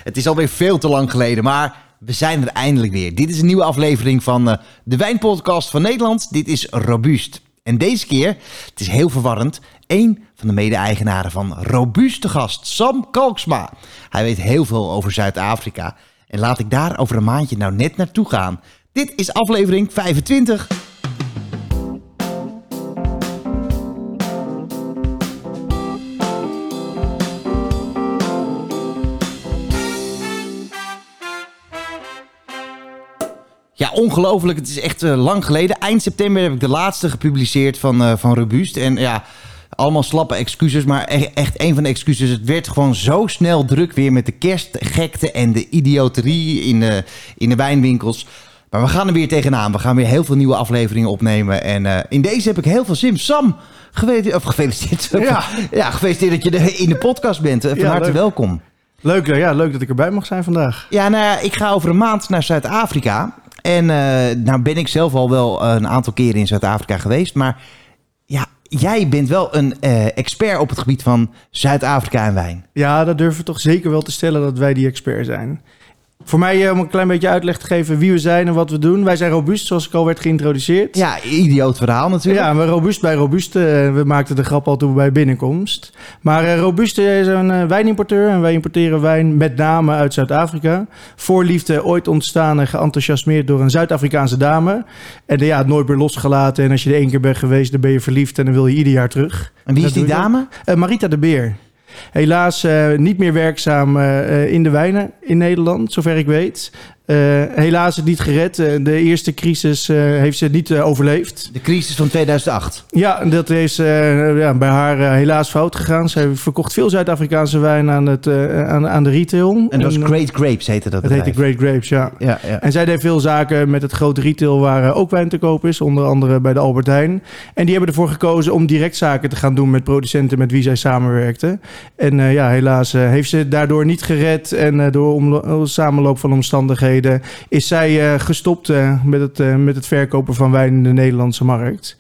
Het is alweer veel te lang geleden, maar we zijn er eindelijk weer. Dit is een nieuwe aflevering van de wijnpodcast van Nederland. Dit is Robuust. En deze keer, het is heel verwarrend, één van de mede-eigenaren van Robuust te gast, Sam Kalksma. Hij weet heel veel over Zuid-Afrika en laat ik daar over een maandje nou net naartoe gaan. Dit is aflevering 25. Ja, ongelooflijk. Het is echt lang geleden. Eind september heb ik de laatste gepubliceerd van Robuust. En ja, allemaal slappe excuses. Maar echt een van de excuses. Het werd gewoon zo snel druk weer met de kerstgekte en de idioterie in de wijnwinkels. Maar we gaan er weer tegenaan. We gaan weer heel veel nieuwe afleveringen opnemen. En in deze heb ik heel veel zin. Sam, gefeliciteerd. Ja, gefeliciteerd dat je in de podcast bent. Van harte welkom. Leuk dat ik erbij mag zijn vandaag. Ja, nou ja, ik ga over een maand naar Zuid-Afrika. En nou ben ik zelf al wel een aantal keren in Zuid-Afrika geweest. Maar ja, jij bent wel een expert op het gebied van Zuid-Afrika en wijn. Ja, dat durven we toch zeker wel te stellen dat wij die expert zijn. Voor mij, om een klein beetje uitleg te geven wie we zijn en wat we doen. Wij zijn Robuust, zoals ik al werd geïntroduceerd. Ja, idioot verhaal natuurlijk. Ja, we Robuust bij Robuust. We maakten de grap al toen bij binnenkomst. Maar Robuust is een wijnimporteur. En wij importeren wijn met name uit Zuid-Afrika. Voorliefde ooit ontstaan en geenthousiasmeerd door een Zuid-Afrikaanse dame. En het nooit meer losgelaten. En als je er 1 keer bent geweest, dan ben je verliefd. En dan wil je ieder jaar terug. En wie is die dame? Marita de Beer. Helaas niet meer werkzaam in de wijnen in Nederland, zover ik weet. Helaas het niet gered. De eerste crisis heeft ze niet overleefd. De crisis van 2008. Ja, dat is bij haar helaas fout gegaan. Zij verkocht veel Zuid-Afrikaanse wijn aan de retail. En dat was Great Grapes heette dat bedrijf. Het heette Great Grapes, ja. En zij deed veel zaken met het grote retail waar ook wijn te koop is. Onder andere bij de Albert Heijn. En die hebben ervoor gekozen om direct zaken te gaan doen met producenten met wie zij samenwerkte. En helaas heeft ze daardoor niet gered. En door samenloop van omstandigheden is zij gestopt met het verkopen van wijn in de Nederlandse markt.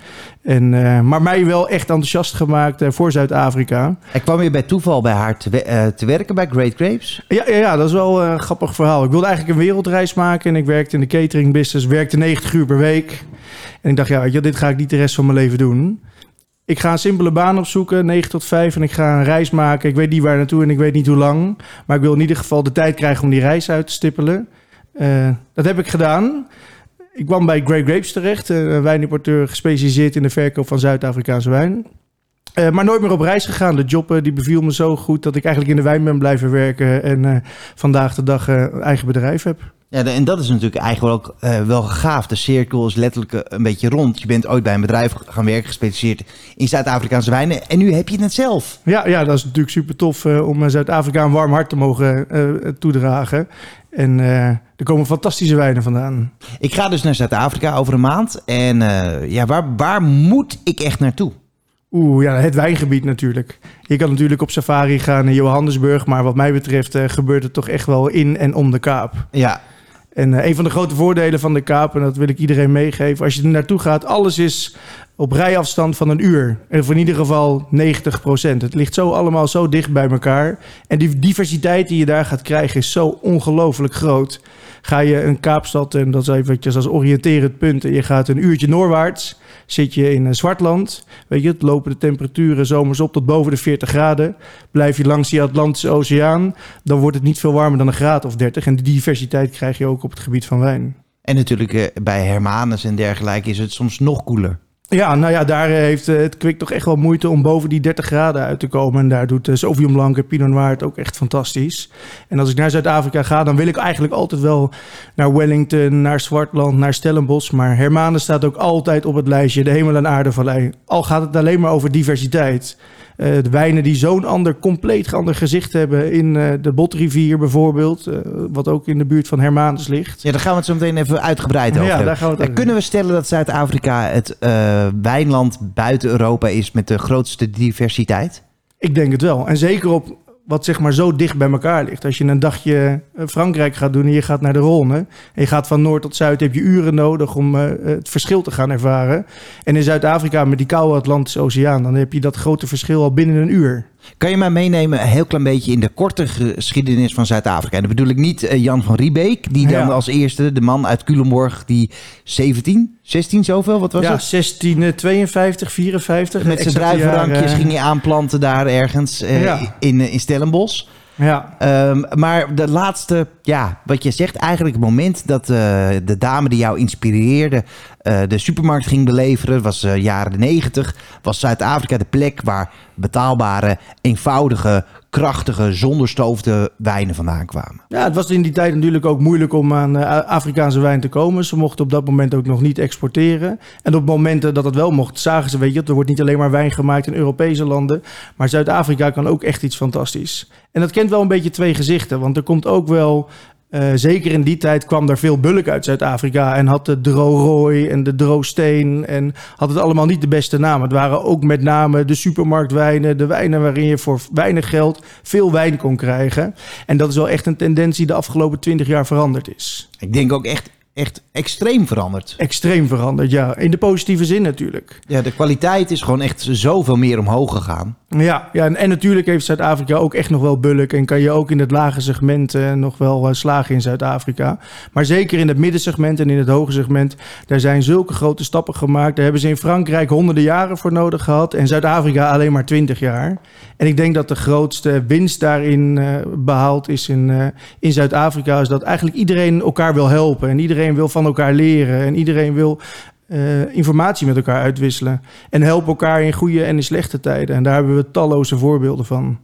Maar mij wel echt enthousiast gemaakt voor Zuid-Afrika. En kwam je bij toeval bij haar te werken bij Great Grapes? Ja, dat is wel een grappig verhaal. Ik wilde eigenlijk een wereldreis maken en ik werkte in de catering business, werkte 90 uur per week. En ik dacht, dit ga ik niet de rest van mijn leven doen. Ik ga een simpele baan opzoeken, 9 tot 5, en ik ga een reis maken. Ik weet niet waar naartoe en ik weet niet hoe lang. Maar ik wil in ieder geval de tijd krijgen om die reis uit te stippelen. Dat heb ik gedaan. Ik kwam bij Great Grapes terecht, een wijnimporteur gespecialiseerd in de verkoop van Zuid-Afrikaanse wijn. Maar nooit meer op reis gegaan. De job die beviel me zo goed dat ik eigenlijk in de wijn ben blijven werken en vandaag de dag eigen bedrijf heb. Ja, en dat is natuurlijk eigenlijk ook wel gaaf. De cirkel is letterlijk een beetje rond. Je bent ooit bij een bedrijf gaan werken, gespecialiseerd in Zuid-Afrikaanse wijnen. En nu heb je het zelf. Ja, dat is natuurlijk super tof om Zuid-Afrika een warm hart te mogen toedragen. En er komen fantastische wijnen vandaan. Ik ga dus naar Zuid-Afrika over een maand. En waar moet ik echt naartoe? Het wijngebied natuurlijk. Je kan natuurlijk op safari gaan in Johannesburg. Maar wat mij betreft gebeurt het toch echt wel in en om de Kaap. Ja. En een van de grote voordelen van de Kaap, en dat wil ik iedereen meegeven. Als je er naartoe gaat, alles is op rijafstand van 1 uur. En voor in ieder geval 90%. Het ligt allemaal zo dicht bij elkaar. En die diversiteit die je daar gaat krijgen is zo ongelooflijk groot. Ga je een Kaapstad, en dat is eventjes als oriënterend punt, en je gaat een uurtje noordwaarts, zit je in Zwartland. Weet je, het lopen de temperaturen zomers op tot boven de 40 graden. Blijf je langs die Atlantische Oceaan, dan wordt het niet veel warmer dan 1 graad of 30. En die diversiteit krijg je ook op het gebied van wijn. En natuurlijk bij Hermanus en dergelijke is het soms nog koeler. Ja, daar heeft het kwik toch echt wel moeite om boven die 30 graden uit te komen. En daar doet Sauvignon Blanc en Pinot Noir het ook echt fantastisch. En als ik naar Zuid-Afrika ga, dan wil ik eigenlijk altijd wel naar Wellington, naar Zwartland, naar Stellenbosch. Maar Hermanus staat ook altijd op het lijstje, de hemel- en aardevallei. Al gaat het alleen maar over diversiteit. De wijnen die zo'n compleet ander gezicht hebben in de Botrivier bijvoorbeeld. Wat ook in de buurt van Hermanus ligt. Ja, daar gaan we het zo meteen even uitgebreid over hebben. Daar gaan we het Kunnen we stellen dat Zuid-Afrika het wijnland buiten Europa is met de grootste diversiteit? Ik denk het wel. En zeker op wat zeg maar zo dicht bij elkaar ligt. Als je een dagje Frankrijk gaat doen en je gaat naar de Rhône en je gaat van noord tot zuid, heb je uren nodig om het verschil te gaan ervaren. En in Zuid-Afrika met die koude Atlantische Oceaan, dan heb je dat grote verschil al binnen 1 uur. Kan je mij meenemen een heel klein beetje in de korte geschiedenis van Zuid-Afrika? En dan bedoel ik niet Jan van Riebeeck, die dan als eerste, de man uit Culemborg, die 16 zoveel, wat was het? 1652, 54. Met zijn druivenrankjes ging hij aanplanten daar ergens in Stellenbosch. Ja. Maar de laatste, wat je zegt, eigenlijk het moment dat de dame die jou inspireerde de supermarkt ging beleveren, was jaren 90, was Zuid-Afrika de plek waar betaalbare, eenvoudige, krachtige, zonder stoofde wijnen vandaan kwamen. Ja, het was in die tijd natuurlijk ook moeilijk om aan Afrikaanse wijn te komen. Ze mochten op dat moment ook nog niet exporteren. En op momenten dat het wel mocht, zagen ze, er wordt niet alleen maar wijn gemaakt in Europese landen, maar Zuid-Afrika kan ook echt iets fantastisch. En dat kent wel een beetje twee gezichten, want er komt ook wel, zeker in die tijd kwam er veel bulk uit Zuid-Afrika en had de Droorooi en de Droosteen en had het allemaal niet de beste naam. Het waren ook met name de supermarktwijnen, de wijnen waarin je voor weinig geld veel wijn kon krijgen. En dat is wel echt een tendens die de afgelopen 20 jaar veranderd is. Ik denk ook echt extreem veranderd. Extreem veranderd, ja. In de positieve zin natuurlijk. Ja, de kwaliteit is gewoon echt zoveel meer omhoog gegaan. Ja, en natuurlijk heeft Zuid-Afrika ook echt nog wel bulk en kan je ook in het lage segment nog wel slagen in Zuid-Afrika. Maar zeker in het middensegment en in het hoge segment, daar zijn zulke grote stappen gemaakt. Daar hebben ze in Frankrijk honderden jaren voor nodig gehad en Zuid-Afrika alleen maar 20 jaar. En ik denk dat de grootste winst daarin behaald is in Zuid-Afrika, is dat eigenlijk iedereen elkaar wil helpen en iedereen wil van elkaar leren en iedereen wil informatie met elkaar uitwisselen. En helpen elkaar in goede en in slechte tijden. En daar hebben we talloze voorbeelden van.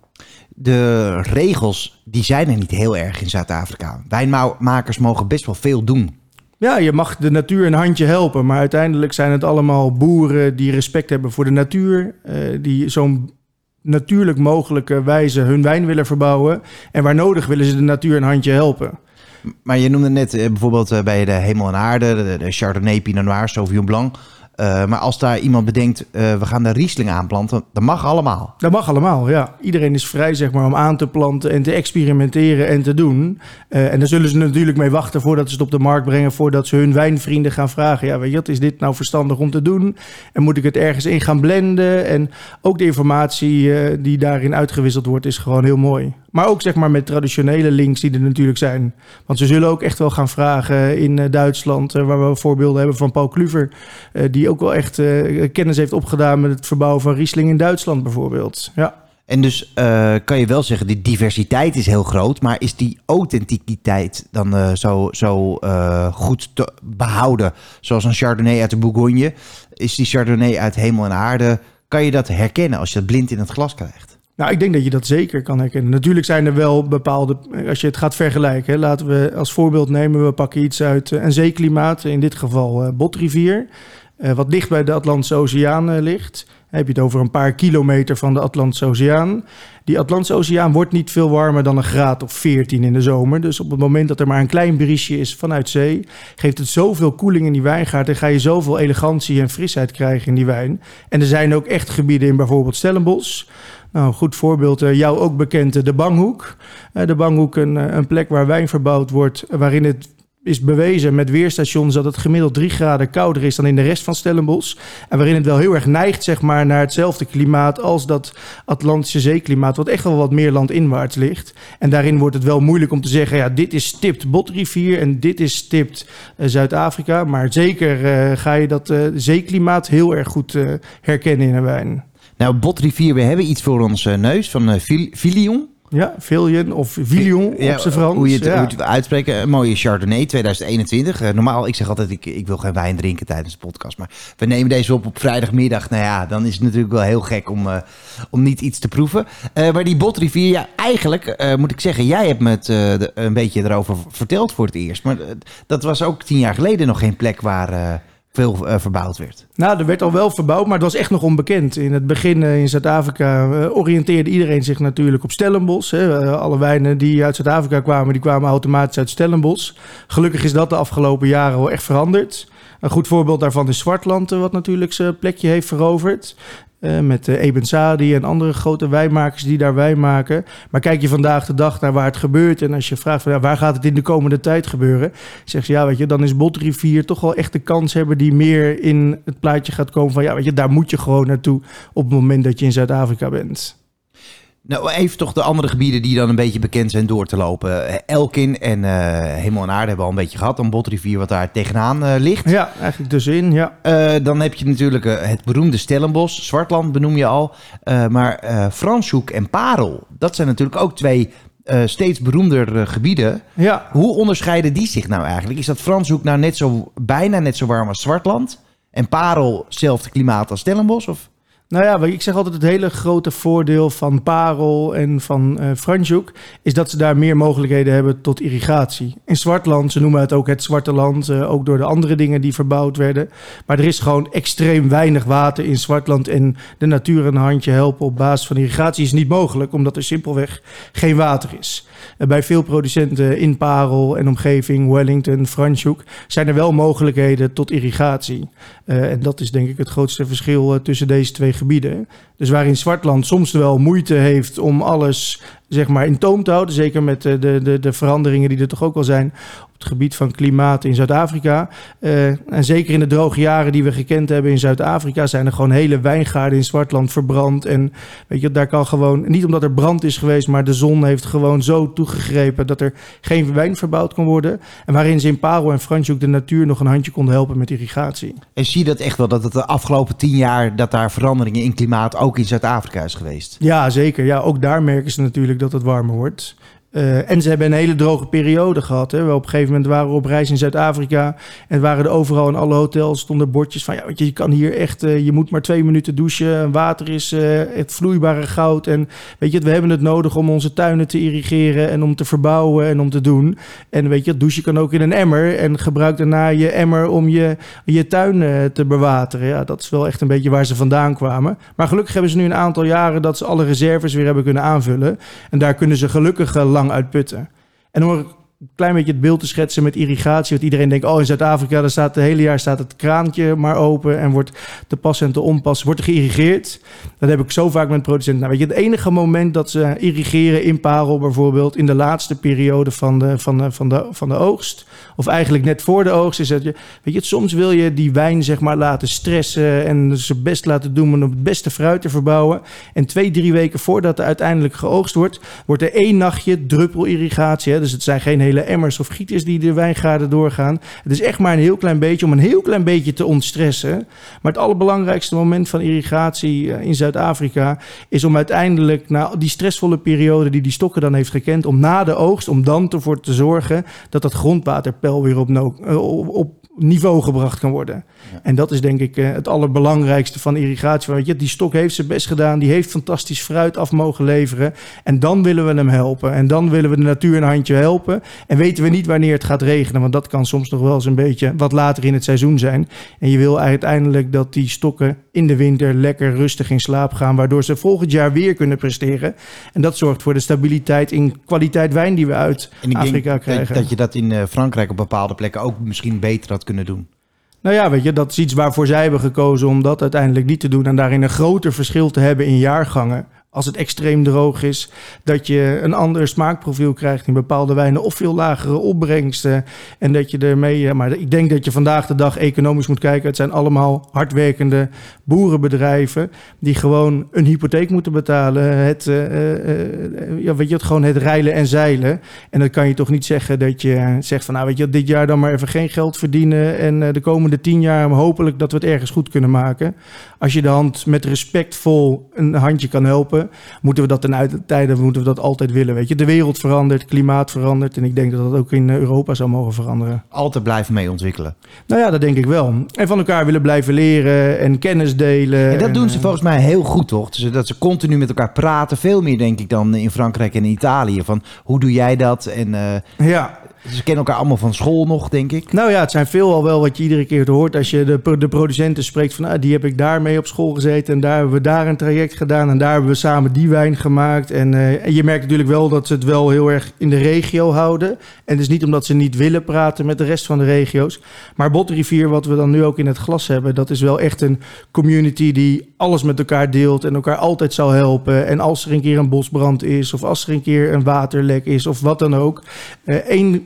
De regels, die zijn er niet heel erg in Zuid-Afrika. Wijnmakers mogen best wel veel doen. Ja, je mag de natuur een handje helpen. Maar uiteindelijk zijn het allemaal boeren die respect hebben voor de natuur. Die zo'n natuurlijk mogelijke wijze hun wijn willen verbouwen. En waar nodig willen ze de natuur een handje helpen. Maar je noemde net bijvoorbeeld bij de Hemel en Aarde, de Chardonnay, Pinot Noir, Sauvignon Blanc. Maar als daar iemand bedenkt, we gaan de Riesling aanplanten, dat mag allemaal. Dat mag allemaal, ja. Iedereen is vrij, zeg maar, om aan te planten en te experimenteren en te doen. En daar zullen ze natuurlijk mee wachten voordat ze het op de markt brengen, voordat ze hun wijnvrienden gaan vragen, ja, weet je, wat is dit nou verstandig om te doen? En moet ik het ergens in gaan blenden? En ook de informatie die daarin uitgewisseld wordt, is gewoon heel mooi. Maar ook, zeg maar, met traditionele links die er natuurlijk zijn. Want ze zullen ook echt wel gaan vragen in Duitsland, waar we voorbeelden hebben van Paul Kluver, die ook wel echt kennis heeft opgedaan met het verbouwen van Riesling in Duitsland bijvoorbeeld. Ja. En dus kan je wel zeggen, die diversiteit is heel groot, maar is die authenticiteit dan zo goed te behouden? Zoals een Chardonnay uit de Bourgogne. Is die Chardonnay uit Hemel en Aarde, kan je dat herkennen als je dat blind in het glas krijgt? Nou, ik denk dat je dat zeker kan herkennen. Natuurlijk zijn er wel bepaalde, als je het gaat vergelijken, hè, laten we als voorbeeld nemen, we pakken iets uit een zeeklimaat, in dit geval Botrivier, wat dicht bij de Atlantische Oceaan ligt. Dan heb je het over een paar kilometer van de Atlantische Oceaan. Die Atlantische Oceaan wordt niet veel warmer dan een graad of 14 in de zomer. Dus op het moment dat er maar een klein briesje is vanuit zee, geeft het zoveel koeling in die wijngaard en ga je zoveel elegantie en frisheid krijgen in die wijn. En er zijn ook echt gebieden in bijvoorbeeld Stellenbosch. Nou, een goed voorbeeld, jou ook bekend, de Banghoek. De Banghoek, een plek waar wijn verbouwd wordt, waarin het is bewezen met weerstations dat het gemiddeld 3 graden kouder is dan in de rest van Stellenbosch. En waarin het wel heel erg neigt, zeg maar, naar hetzelfde klimaat als dat Atlantische zeeklimaat, wat echt wel wat meer landinwaarts ligt. En daarin wordt het wel moeilijk om te zeggen, ja, dit is stipt Botrivier en dit is stipt Zuid-Afrika. Maar zeker ga je dat zeeklimaat heel erg goed herkennen in een wijn. Nou, Botrivier, we hebben iets voor ons neus van Filion. Ja, Villion of Villion op zijn Frans. Hoe je het uitspreken. Een mooie Chardonnay 2021. Normaal, ik zeg altijd, ik wil geen wijn drinken tijdens de podcast. Maar we nemen deze op vrijdagmiddag. Nou ja, dan is het natuurlijk wel heel gek om niet iets te proeven. Maar die Botrivier, ja, eigenlijk moet ik zeggen, jij hebt me het een beetje erover verteld voor het eerst. Maar dat was ook 10 jaar geleden nog geen plek waar veel verbouwd werd. Nou, er werd al wel verbouwd, maar het was echt nog onbekend. In het begin in Zuid-Afrika oriënteerde iedereen zich natuurlijk op Stellenbosch. Alle wijnen die uit Zuid-Afrika kwamen, die kwamen automatisch uit Stellenbosch. Gelukkig is dat de afgelopen jaren wel echt veranderd. Een goed voorbeeld daarvan is Swartland, wat natuurlijk zijn plekje heeft veroverd. Met Eben Sadi en andere grote wijnmakers die daar wijn maken. Maar kijk je vandaag de dag naar waar het gebeurt. En als je vraagt van, ja, waar gaat het in de komende tijd gebeuren? Zeg je, ja, weet je, dan is Botrivier toch wel echt de kans hebben die meer in het plaatje gaat komen van, ja, weet je, daar moet je gewoon naartoe op het moment dat je in Zuid-Afrika bent. Nou, even toch de andere gebieden die dan een beetje bekend zijn door te lopen. Elkin en Hemel en Aarde hebben we al een beetje gehad. Dan Botrivier wat daar tegenaan ligt. Ja, eigenlijk tussenin, ja. Dan heb je natuurlijk het beroemde Stellenbosch. Zwartland benoem je al. Maar Franschhoek en Parel, dat zijn natuurlijk ook twee steeds beroemder gebieden. Ja. Hoe onderscheiden die zich nou eigenlijk? Is dat Franschhoek nou bijna net zo warm als Zwartland? En Parel hetzelfde klimaat als Stellenbosch? Of? Nou ja, ik zeg altijd het hele grote voordeel van Parel en van Franschhoek is dat ze daar meer mogelijkheden hebben tot irrigatie. In Zwartland, ze noemen het ook het Zwarte Land, ook door de andere dingen die verbouwd werden. Maar er is gewoon extreem weinig water in Zwartland en de natuur een handje helpen op basis van irrigatie is niet mogelijk, omdat er simpelweg geen water is. Bij veel producenten in Parel en omgeving, Wellington, Franschhoek, zijn er wel mogelijkheden tot irrigatie. En dat is denk ik het grootste verschil tussen deze twee gebieden. Dus waarin Zwartland soms wel moeite heeft om alles zeg maar in toom te houden, zeker met de veranderingen die er toch ook wel zijn op het gebied van klimaat in Zuid-Afrika. En zeker in de droge jaren die we gekend hebben in Zuid-Afrika zijn er gewoon hele wijngaarden in Zwartland verbrand. En weet je, daar kan gewoon, niet omdat er brand is geweest, maar de zon heeft gewoon zo toegegrepen dat er geen wijn verbouwd kon worden. En waarin ze in Parel en Franschhoek de natuur nog een handje konden helpen met irrigatie. En zie je dat echt wel, dat het de afgelopen 10 jaar dat daar veranderingen in klimaat ook in Zuid-Afrika is geweest? Ja, zeker. Ja, ook daar merken ze natuurlijk dat het warmer wordt. En ze hebben een hele droge periode gehad. Hè. Op een gegeven moment waren we op reis in Zuid-Afrika. En waren er overal in alle hotels stonden bordjes van... ja, weet je kan hier echt... je moet maar 2 minuten douchen. Water is het vloeibare goud. En weet je, we hebben het nodig om onze tuinen te irrigeren... en om te verbouwen en om te doen. En weet je, douchen kan ook in een emmer. En gebruik daarna je emmer om je tuin te bewateren. Ja, dat is wel echt een beetje waar ze vandaan kwamen. Maar gelukkig hebben ze nu een aantal jaren... dat ze alle reserves weer hebben kunnen aanvullen. En daar kunnen ze gelukkig lang uitputten. En om een klein beetje het beeld te schetsen met irrigatie, want iedereen denkt, in Zuid-Afrika, daar staat het hele jaar het kraantje maar open en wordt te pas en te onpas, wordt er geïrrigeerd. Dat heb ik zo vaak met producenten. Nou, weet je, het enige moment dat ze irrigeren in Parel bijvoorbeeld, in de laatste periode van de oogst, of eigenlijk net voor de oogst, is dat soms wil je die wijn zeg maar laten stressen en zijn best laten doen om het beste fruit te verbouwen. En 2-3 weken voordat er uiteindelijk geoogst wordt, wordt er 1 nachtje druppelirrigatie. Hè? Dus het zijn geen hele emmers of gieters die de wijngaarden doorgaan. Het is echt maar een heel klein beetje om een heel klein beetje te ontstressen. Maar het allerbelangrijkste moment van irrigatie in Zuid-Afrika is om uiteindelijk na die stressvolle periode die stokken dan heeft gekend, om na de oogst, om dan ervoor te zorgen dat dat grondwaterpeil weer op niveau gebracht kan worden. Ja. En dat is denk ik het allerbelangrijkste van irrigatie. Weet je, die stok heeft zijn best gedaan, die heeft fantastisch fruit af mogen leveren. En dan willen we hem helpen. En dan willen we de natuur een handje helpen. En weten we niet wanneer het gaat regenen, want dat kan soms nog wel eens een beetje wat later in het seizoen zijn. En je wil uiteindelijk dat die stokken in de winter lekker rustig in slaap gaan, waardoor ze volgend jaar weer kunnen presteren. En dat zorgt voor de stabiliteit in kwaliteit wijn die we uit Afrika krijgen. Dat je dat in Frankrijk op bepaalde plekken ook misschien beter had kunnen doen. Nou ja, weet je, dat is iets waarvoor zij hebben gekozen om dat uiteindelijk niet te doen en daarin een groter verschil te hebben in jaargangen. Als het extreem droog is, dat je een ander smaakprofiel krijgt in bepaalde wijnen of veel lagere opbrengsten. En dat je ermee, maar ik denk dat je vandaag de dag economisch moet kijken. Het zijn allemaal hardwerkende boerenbedrijven die gewoon een hypotheek moeten betalen. Gewoon het reilen en zeilen. En dan kan je toch niet zeggen dat je zegt van, nou weet je, dit jaar dan maar even geen geld verdienen en de komende 10 jaar hopelijk dat we het ergens goed kunnen maken. Als je de hand met respectvol een handje kan helpen, moeten we dat ten tijde moeten we dat altijd willen. Weet je, de wereld verandert, het klimaat verandert en ik denk dat dat ook in Europa zou mogen veranderen. Altijd blijven mee ontwikkelen. Nou ja, dat denk ik wel. En van elkaar willen blijven leren en kennis delen. En dat doen ze volgens mij heel goed, toch? Dus dat ze continu met elkaar praten. Veel meer, denk ik, dan in Frankrijk en Italië. Van, hoe doe jij dat? En ja. Ze kennen elkaar allemaal van school nog, denk ik. Nou ja, het zijn veelal wel wat je iedere keer hoort als je de producenten spreekt van, die heb ik daarmee op school gezeten en daar hebben we daar een traject gedaan en daar hebben we samen die wijn gemaakt. En je merkt natuurlijk wel dat ze het wel heel erg in de regio houden. En het is niet omdat ze niet willen praten met de rest van de regio's. Maar Botrivier, wat we dan nu ook in het glas hebben, dat is wel echt een community die alles met elkaar deelt en elkaar altijd zal helpen. En als er een keer een bosbrand is of als er een keer een waterlek is of wat dan ook.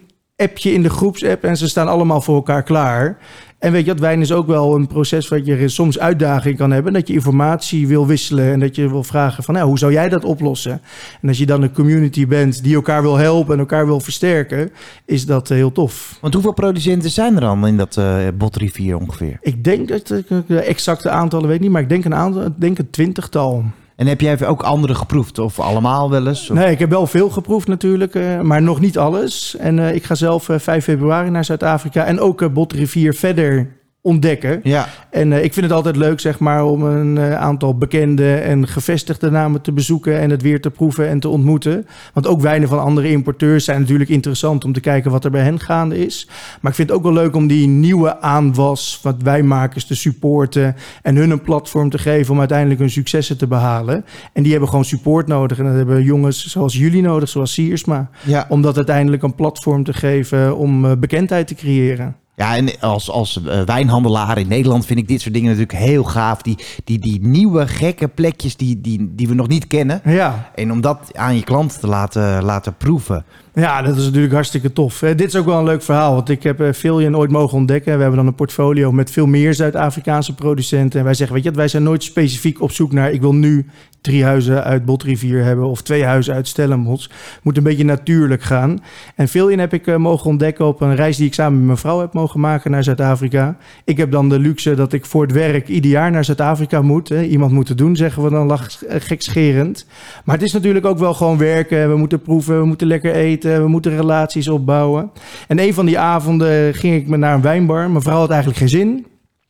appje in de groepsapp en ze staan allemaal voor elkaar klaar. En weet je, dat wijn is ook wel een proces wat je soms uitdaging kan hebben. Dat je informatie wil wisselen en dat je wil vragen van, hoe zou jij dat oplossen? En als je dan een community bent die elkaar wil helpen en elkaar wil versterken, is dat heel tof. Want hoeveel producenten zijn er dan in dat Botrivier ongeveer? Ik denk dat ik de exacte aantallen weet niet, maar ik denk een 20-tal. En heb jij ook andere geproefd? Of allemaal wel eens? Of? Nee, ik heb wel veel geproefd natuurlijk, maar nog niet alles. En ik ga zelf 5 februari naar Zuid-Afrika en ook Botrivier verder ontdekken. Ja. En ik vind het altijd leuk, zeg maar, om een aantal bekende en gevestigde namen te bezoeken en het weer te proeven en te ontmoeten. Want ook wijnen van andere importeurs zijn natuurlijk interessant om te kijken wat er bij hen gaande is. Maar ik vind het ook wel leuk om die nieuwe aanwas van wijnmakers te supporten en hun een platform te geven om uiteindelijk hun successen te behalen. En die hebben gewoon support nodig. En dat hebben jongens zoals jullie nodig, zoals Siersma. Ja. Om dat uiteindelijk een platform te geven om bekendheid te creëren. Ja, en als wijnhandelaar in Nederland vind ik dit soort dingen natuurlijk heel gaaf. Die nieuwe gekke plekjes die we nog niet kennen. Ja. En om dat aan je klant te laten proeven. Ja, dat is natuurlijk hartstikke tof. Dit is ook wel een leuk verhaal, want ik heb Filion ooit mogen ontdekken. We hebben dan een portfolio met veel meer Zuid-Afrikaanse producenten. En wij zeggen, weet je, wij zijn nooit specifiek op zoek naar, ik wil nu 3 huizen uit Botrivier hebben of 2 huizen uit Stellenbosch. Moet een beetje natuurlijk gaan. En Filion heb ik mogen ontdekken op een reis die ik samen met mijn vrouw heb mogen maken naar Zuid-Afrika. Ik heb dan de luxe dat ik voor het werk ieder jaar naar Zuid-Afrika moet. Iemand moet het doen, zeggen we dan gekscherend. Maar het is natuurlijk ook wel gewoon werken. We moeten proeven, we moeten lekker eten. We moeten relaties opbouwen. En een van die avonden ging ik naar een wijnbar. Mijn vrouw had eigenlijk geen zin.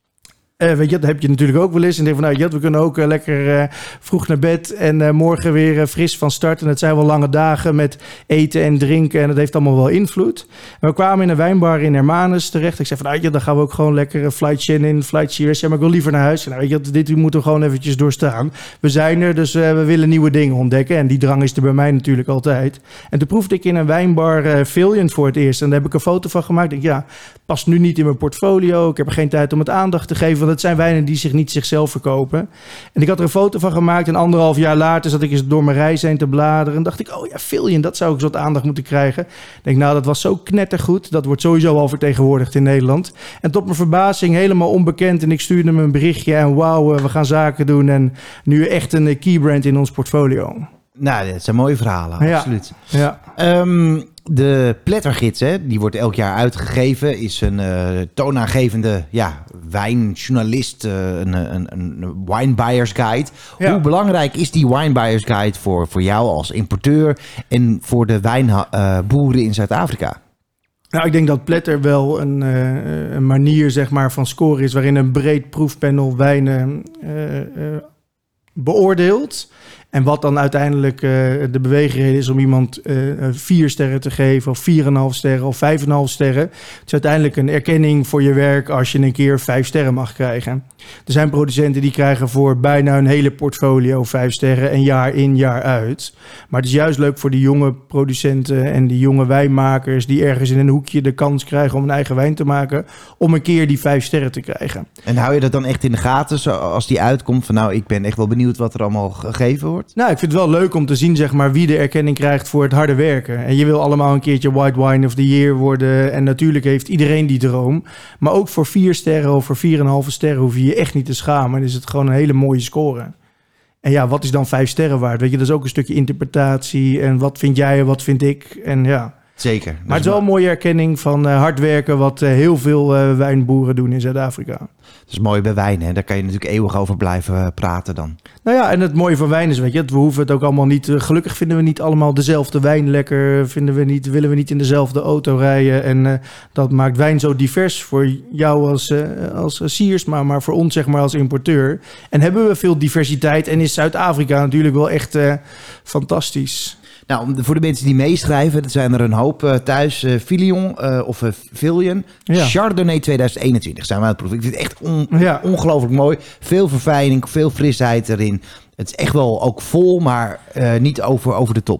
Weet je, dat heb je natuurlijk ook wel eens. En denk van, we kunnen ook lekker vroeg naar bed en morgen weer fris van start. En het zijn wel lange dagen met eten en drinken en dat heeft allemaal wel invloed. En we kwamen in een wijnbar in Hermanus terecht. Ik zei van, dan gaan we ook gewoon lekker flight Shannon, flight Cheers. Ja, maar ik wil liever naar huis. Weet je, dit moeten we gewoon eventjes doorstaan. We zijn er, dus we willen nieuwe dingen ontdekken. En die drang is er bij mij natuurlijk altijd. En toen proefde ik in een wijnbar Filion voor het eerst. En daar heb ik een foto van gemaakt. Ik dacht, past nu niet in mijn portfolio. Ik heb er geen tijd om het aandacht te geven. Want het zijn wijnen die zich niet zichzelf verkopen. En ik had er een foto van gemaakt. En 1,5 jaar later zat ik eens door mijn reis heen te bladeren. En dacht ik, Filion, dat zou ik eens wat aandacht moeten krijgen. Ik denk, dat was zo knettergoed. Dat wordt sowieso al vertegenwoordigd in Nederland. En tot mijn verbazing helemaal onbekend. En ik stuurde hem een berichtje. En wauw, we gaan zaken doen. En nu echt een keybrand in ons portfolio. Nou, dat zijn mooie verhalen, ja. Absoluut. Ja. De Plettergids, die wordt elk jaar uitgegeven, is een toonaangevende wijnjournalist, een wine buyers guide. Ja. Hoe belangrijk is die wine buyers guide voor jou als importeur en voor de wijnboeren in Zuid-Afrika? Nou, ik denk dat Pletter wel een manier, zeg maar, van scoren is waarin een breed proefpanel wijnen beoordeelt. En wat dan uiteindelijk de beweegreden is om iemand 4 sterren te geven, of 4,5 sterren, of 5,5 sterren. Het is uiteindelijk een erkenning voor je werk als je een keer 5 sterren mag krijgen. Er zijn producenten die krijgen voor bijna hun hele portfolio 5 sterren en jaar in, jaar uit. Maar het is juist leuk voor die jonge producenten en die jonge wijnmakers die ergens in een hoekje de kans krijgen om een eigen wijn te maken, om een keer die 5 sterren te krijgen. En hou je dat dan echt in de gaten als die uitkomt van ik ben echt wel benieuwd wat er allemaal gegeven wordt? Nou, ik vind het wel leuk om te zien, zeg maar, wie de erkenning krijgt voor het harde werken. En je wil allemaal een keertje White Wine of the Year worden. En natuurlijk heeft iedereen die droom. Maar ook voor 4 sterren of voor 4,5 sterren hoef je je echt niet te schamen. Dan is het gewoon een hele mooie score. En wat is dan 5 sterren waard? Weet je, dat is ook een stukje interpretatie. En wat vind jij en wat vind ik? En ja. Zeker. Maar het is wel een mooie erkenning van hard werken, wat heel veel wijnboeren doen in Zuid-Afrika. Dat is mooi bij wijn, hè? Daar kan je natuurlijk eeuwig over blijven praten dan. Nou ja, en het mooie van wijn is, weet je, we hoeven het ook allemaal niet. Gelukkig vinden we niet allemaal dezelfde wijn lekker. Willen we niet in dezelfde auto rijden. En dat maakt wijn zo divers voor jou als Siers, maar voor ons, zeg maar, als importeur. En hebben we veel diversiteit en is Zuid-Afrika natuurlijk wel echt fantastisch. Nou, voor de mensen die meeschrijven, dat zijn er een hoop thuis. Filion of Filion. Ja. Chardonnay 2021 zijn we aan het proeven. Ik vind het echt ongelooflijk mooi. Veel verfijning, veel frisheid erin. Het is echt wel ook vol, maar niet over de top.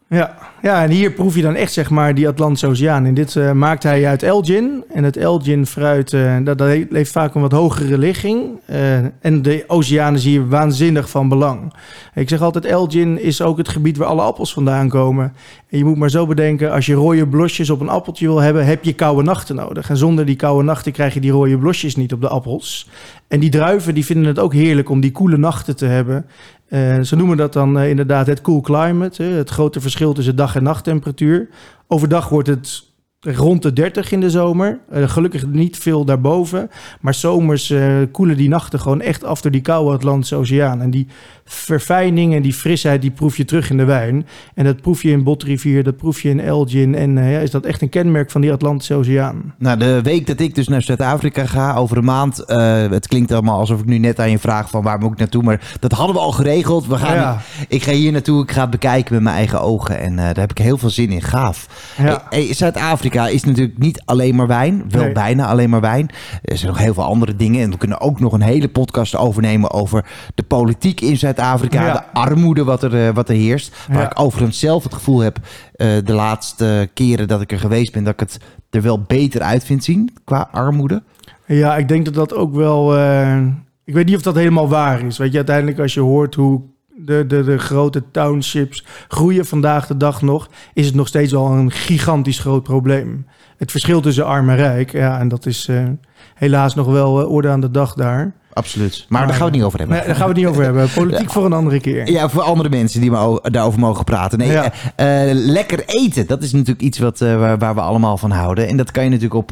Ja, en hier proef je dan echt zeg maar die Atlantische Oceaan. En dit maakt hij uit Elgin. En het Elgin fruit, dat heeft vaak een wat hogere ligging. En de oceaan is hier waanzinnig van belang. Ik zeg altijd, Elgin is ook het gebied waar alle appels vandaan komen. En je moet maar zo bedenken, als je rode blosjes op een appeltje wil hebben, heb je koude nachten nodig. En zonder die koude nachten krijg je die rode blosjes niet op de appels. En die druiven die vinden het ook heerlijk om die koele nachten te hebben. Ze noemen dat dan inderdaad het cool climate. Het grote verschil tussen dag- en nachttemperatuur. Overdag wordt het rond de 30 in de zomer. Gelukkig niet veel daarboven. Maar zomers koelen die nachten gewoon echt af door die koude Atlantische Oceaan. En die verfijning en die frisheid, die proef je terug in de wijn. En dat proef je in Botrivier, dat proef je in Elgin. En is dat echt een kenmerk van die Atlantische Oceaan. Nou, de week dat ik dus naar Zuid-Afrika ga, over een maand. Het klinkt allemaal alsof ik nu net aan je vraag van waar moet ik naartoe. Maar dat hadden we al geregeld. Ik ga hier naartoe, ik ga het bekijken met mijn eigen ogen. En daar heb ik heel veel zin in. Gaaf. Ja. Zuid-Afrika is natuurlijk niet alleen maar wijn. Wel bijna alleen maar wijn. Er zijn nog heel veel andere dingen. En we kunnen ook nog een hele podcast overnemen over de politiek in Zuid-Afrika. De armoede wat er heerst. Waar ik overigens zelf het gevoel heb, de laatste keren dat ik er geweest ben, dat ik het er wel beter uit vind zien qua armoede. Ja, ik denk dat dat ook wel... ik weet niet of dat helemaal waar is. Weet je, uiteindelijk als je hoort hoe de grote townships groeien vandaag de dag nog, is het nog steeds wel een gigantisch groot probleem. Het verschil tussen arm en rijk, en dat is helaas nog wel orde aan de dag daar. Absoluut. Maar daar gaan we het niet over hebben. Nee, daar gaan we het niet over hebben. Politiek voor een andere keer. Ja, voor andere mensen die daarover mogen praten. Nee, lekker eten. Dat is natuurlijk iets waar we allemaal van houden. En dat kan je natuurlijk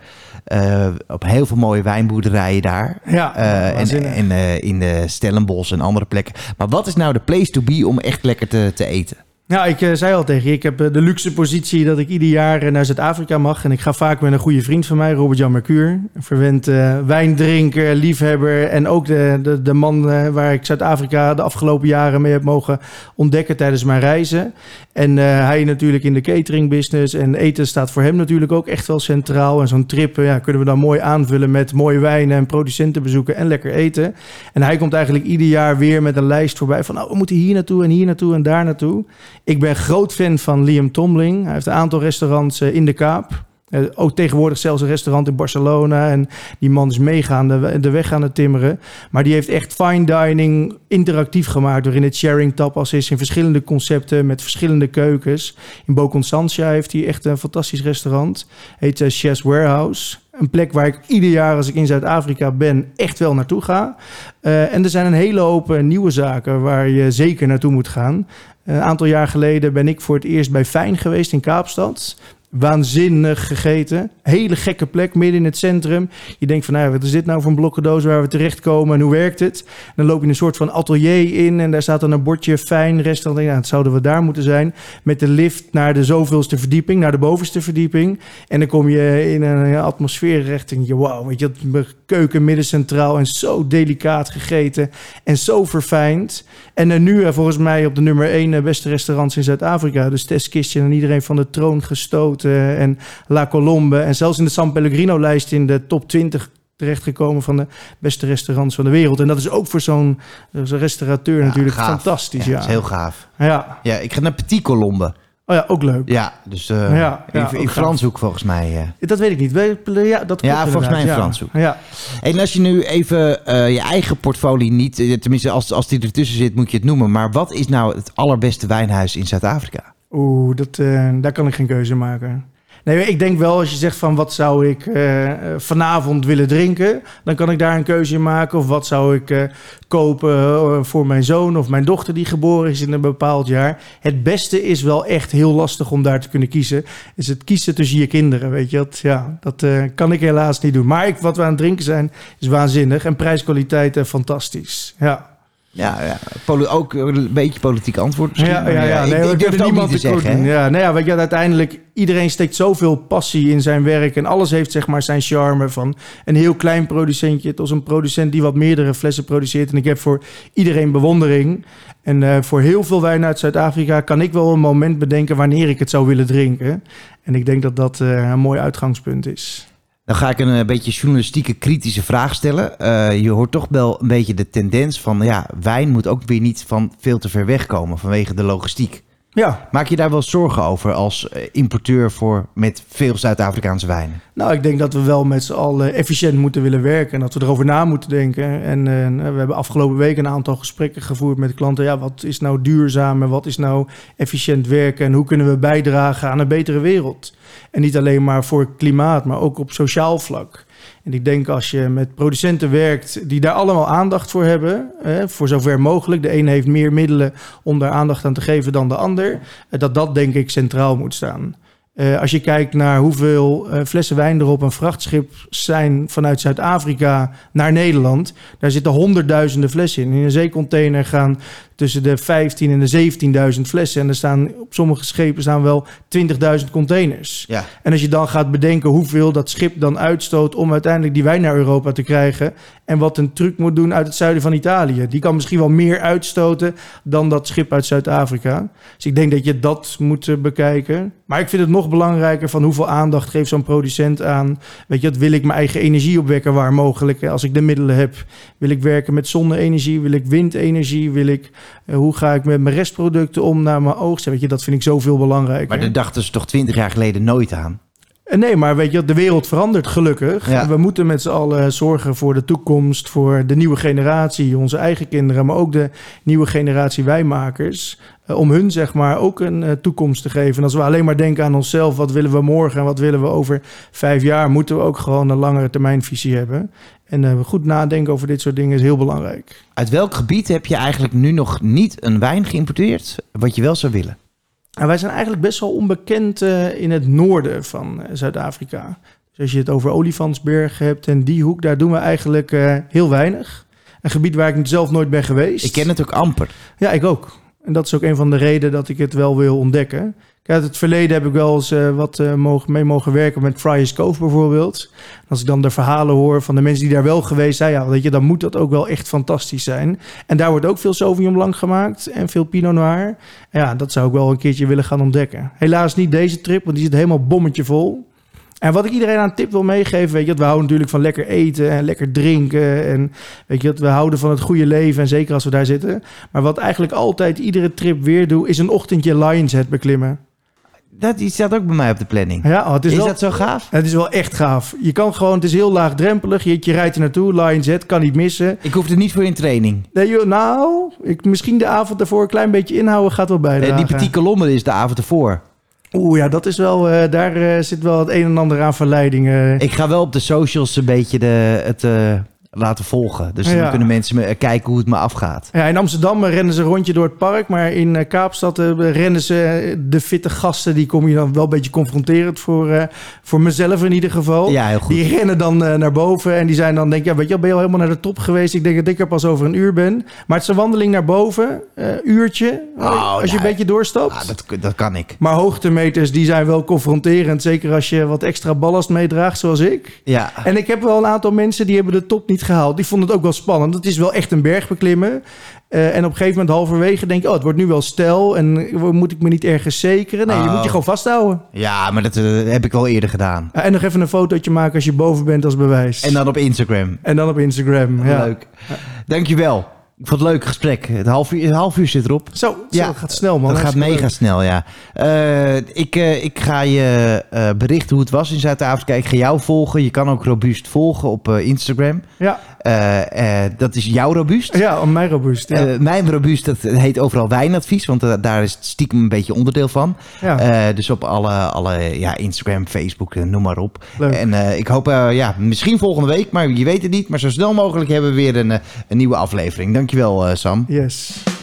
op heel veel mooie wijnboerderijen daar. Ja, en in de Stellenbosch en andere plekken. Maar wat is nou de place to be om echt lekker te eten? Ja, ik zei al tegen je, ik heb de luxe positie dat ik ieder jaar naar Zuid-Afrika mag. En ik ga vaak met een goede vriend van mij, Robert-Jan Mercure. Een verwend wijndrinker, liefhebber. En ook de man waar ik Zuid-Afrika de afgelopen jaren mee heb mogen ontdekken tijdens mijn reizen. En hij natuurlijk in de catering business. En eten staat voor hem natuurlijk ook echt wel centraal. En zo'n trip kunnen we dan mooi aanvullen met mooie wijnen en producenten bezoeken en lekker eten. En hij komt eigenlijk ieder jaar weer met een lijst voorbij van we moeten hier naartoe en daar naartoe. Ik ben groot fan van Liam Tomling. Hij heeft een aantal restaurants in de Kaap. Ook tegenwoordig zelfs een restaurant in Barcelona. En die man is mega de weg aan het timmeren. Maar die heeft echt fine dining interactief gemaakt, waarin het sharing tapas is in verschillende concepten met verschillende keukens. In Boconstantia heeft hij echt een fantastisch restaurant. Heet Chef's Warehouse. Een plek waar ik ieder jaar als ik in Zuid-Afrika ben echt wel naartoe ga. En er zijn een hele hoop nieuwe zaken waar je zeker naartoe moet gaan. Een aantal jaar geleden ben ik voor het eerst bij Fijn geweest in Kaapstad. Waanzinnig gegeten. Hele gekke plek, midden in het centrum. Je denkt van, wat is dit nou voor een blokkendoos waar we terechtkomen en hoe werkt het? Dan loop je een soort van atelier in en daar staat dan een bordje Fijn restaurant. Ja, het zouden we daar moeten zijn. Met de lift naar de zoveelste verdieping, naar de bovenste verdieping. En dan kom je in een atmosfeer recht en je, wauw, weet je, keuken midden centraal en zo delicaat gegeten en zo verfijnd. En nu volgens mij op de nummer 1 beste restaurants in Zuid-Afrika. Dus Test Kitchen en iedereen van de troon gestoten. En La Colombe. En zelfs in de San Pellegrino-lijst in de top 20 terechtgekomen van de beste restaurants van de wereld. En dat is ook voor zo'n restaurateur natuurlijk gaaf. Fantastisch. Ja, dat is heel gaaf. Ja, ik ga naar Petit Colombe. Oh ja, ook leuk. Ja, dus in Franshoek volgens mij. Dat weet ik niet. Volgens mij in Franshoek. Ja. En als je nu even je eigen portfolio niet, tenminste als die ertussen zit, moet je het noemen. Maar wat is nou het allerbeste wijnhuis in Zuid-Afrika? Daar kan ik geen keuze maken. Nee, ik denk wel als je zegt van wat zou ik vanavond willen drinken, dan kan ik daar een keuze in maken. Of wat zou ik kopen voor mijn zoon of mijn dochter die geboren is in een bepaald jaar. Het beste is wel echt heel lastig om daar te kunnen kiezen. Is het kiezen tussen je kinderen, weet je. Dat kan ik helaas niet doen. Maar wat we aan het drinken zijn is waanzinnig en prijskwaliteit fantastisch. Ja. Ja, ook een beetje politiek antwoord misschien. Ik durf het niemand te zeggen. Weet je, uiteindelijk, iedereen steekt zoveel passie in zijn werk en alles heeft zeg maar zijn charme, van een heel klein producentje tot een producent die wat meerdere flessen produceert. En ik heb voor iedereen bewondering. En voor heel veel wijn uit Zuid-Afrika kan ik wel een moment bedenken wanneer ik het zou willen drinken. En ik denk dat dat een mooi uitgangspunt is. Dan ga ik een beetje journalistieke kritische vraag stellen. Je hoort toch wel een beetje de tendens van wijn moet ook weer niet van veel te ver weg komen vanwege de logistiek. Ja. Maak je daar wel zorgen over als importeur met veel Zuid-Afrikaanse wijnen? Nou, ik denk dat we wel met z'n allen efficiënt moeten willen werken. En dat we erover na moeten denken. En we hebben afgelopen week een aantal gesprekken gevoerd met klanten. Ja, wat is nou duurzaam en wat is nou efficiënt werken? En hoe kunnen we bijdragen aan een betere wereld? En niet alleen maar voor klimaat, maar ook op sociaal vlak. En ik denk als je met producenten werkt die daar allemaal aandacht voor hebben, voor zover mogelijk. De een heeft meer middelen om daar aandacht aan te geven dan de ander. Dat denk ik centraal moet staan. Als je kijkt naar hoeveel flessen wijn er op een vrachtschip zijn vanuit Zuid-Afrika naar Nederland, daar zitten honderdduizenden flessen in. In een zeecontainer gaan tussen de 15 en de 17.000 flessen. En er staan op sommige schepen staan wel 20.000 containers. Ja. En als je dan gaat bedenken hoeveel dat schip dan uitstoot om uiteindelijk die wijn naar Europa te krijgen. En wat een truck moet doen uit het zuiden van Italië. Die kan misschien wel meer uitstoten dan dat schip uit Zuid-Afrika. Dus ik denk dat je dat moet bekijken. Maar ik vind het nog belangrijker van hoeveel aandacht geeft zo'n producent aan. Weet je, dat wil ik mijn eigen energie opwekken waar mogelijk. Als ik de middelen heb, wil ik werken met zonne-energie, wil ik windenergie, wil ik... hoe ga ik met mijn restproducten om naar mijn oogst? Weet je, dat vind ik zoveel belangrijker. Maar daar dachten ze toch 20 jaar geleden nooit aan? Nee, maar weet je, de wereld verandert gelukkig. Ja. We moeten met z'n allen zorgen voor de toekomst, voor de nieuwe generatie, onze eigen kinderen, maar ook de nieuwe generatie wijnmakers. Om hun zeg maar ook een toekomst te geven. En als we alleen maar denken aan onszelf, wat willen we morgen en wat willen we over 5 jaar, moeten we ook gewoon een langere termijnvisie hebben. En goed nadenken over dit soort dingen is heel belangrijk. Uit welk gebied heb je eigenlijk nu nog niet een wijn geïmporteerd wat je wel zou willen? En wij zijn eigenlijk best wel onbekend in het noorden van Zuid-Afrika. Dus als je het over Olifantsberg hebt en die hoek, daar doen we eigenlijk heel weinig. Een gebied waar ik zelf nooit ben geweest. Ik ken het ook amper. Ja, ik ook. En dat is ook een van de redenen dat ik het wel wil ontdekken. Uit het verleden heb ik wel eens mee mogen werken met Friars Cove bijvoorbeeld. En als ik dan de verhalen hoor van de mensen die daar wel geweest zijn, ja, weet je, dan moet dat ook wel echt fantastisch zijn. En daar wordt ook veel Sauvignon Blanc gemaakt en veel Pinot Noir. Ja, dat zou ik wel een keertje willen gaan ontdekken. Helaas niet deze trip, want die zit helemaal bommetje vol. En wat ik iedereen aan een tip wil meegeven, weet je, we houden natuurlijk van lekker eten en lekker drinken. En weet je, we houden van het goede leven en zeker als we daar zitten. Maar wat eigenlijk altijd iedere trip weer doe, is een ochtendje Lion's Head beklimmen. Die staat ook bij mij op de planning. Ja, is dat zo gaaf? Het is wel echt gaaf. Je kan gewoon, het is heel laagdrempelig. Je rijdt er naartoe, Lion's Head, kan niet missen. Ik hoef er niet voor in training. Nee, joh, nou, misschien de avond ervoor een klein beetje inhouden gaat wel bijdragen. Die Petit Colombe is de avond ervoor. Oeh ja, dat is wel, daar zit wel het een en ander aan verleiding. Ik ga wel op de socials een beetje het laten volgen. Dus dan kunnen mensen kijken hoe het me afgaat. Ja, in Amsterdam rennen ze een rondje door het park. Maar in Kaapstad rennen ze de fitte gasten. Die kom je dan wel een beetje confronterend voor mezelf in ieder geval. Ja, heel goed. Die rennen dan naar boven. En die zijn dan, denk ik, ja, weet je, ben je al helemaal naar de top geweest? Ik denk dat ik er pas over een uur ben. Maar het is een wandeling naar boven. Uurtje. Als je een beetje doorstapt. Dat kan ik. Maar hoogtemeters, die zijn wel confronterend. Zeker als je wat extra ballast meedraagt, zoals ik. Ja. En ik heb wel een aantal mensen die hebben de top niet gehaald. Die vonden het ook wel spannend. Het is wel echt een berg beklimmen. En op een gegeven moment halverwege denk je, het wordt nu wel steil en moet ik me niet ergens zekeren? Nee, je moet je gewoon vasthouden. Ja, maar dat heb ik al eerder gedaan. En nog even een fotootje maken als je boven bent als bewijs. En dan op Instagram. Ja. Leuk. Dankjewel. Ik vond het een leuk gesprek. Het half uur zit erop. Zo, dat gaat snel, man. Dat gaat mega snel, ja. Ik ga je berichten hoe het was in Zuid-Afrika. Ik ga jou volgen. Je kan ook Robuust volgen op Instagram. Ja. Dat is jouw Robuust. Ja, mijn Robuust. Ja. Mijn Robuust, dat heet overal Wijnadvies. Want daar is het stiekem een beetje onderdeel van. Ja. Dus op alle Instagram, Facebook, noem maar op. Leuk. En ik hoop, misschien volgende week, maar je weet het niet. Maar zo snel mogelijk hebben we weer een nieuwe aflevering. Dankjewel, Sam. Yes.